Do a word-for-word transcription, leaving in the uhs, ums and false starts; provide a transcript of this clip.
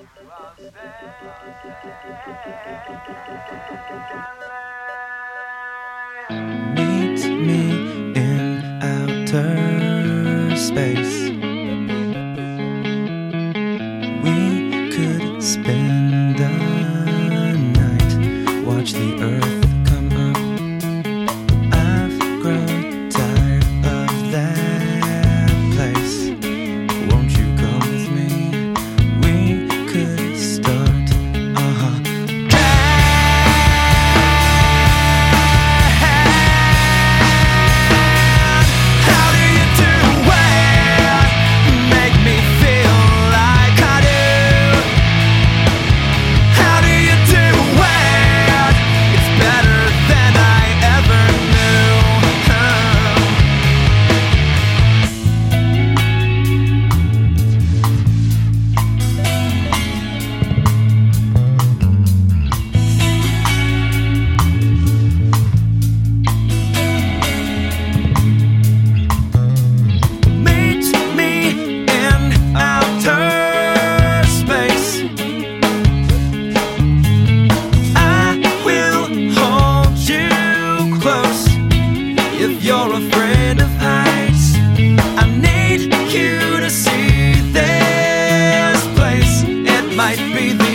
Meet me in outer space. We could spend the night, watch the earth come up. I've grown tired of that place. Won't you come with me? We could start, uh-huh. If you're afraid of heights, I need you to see this place. It might be the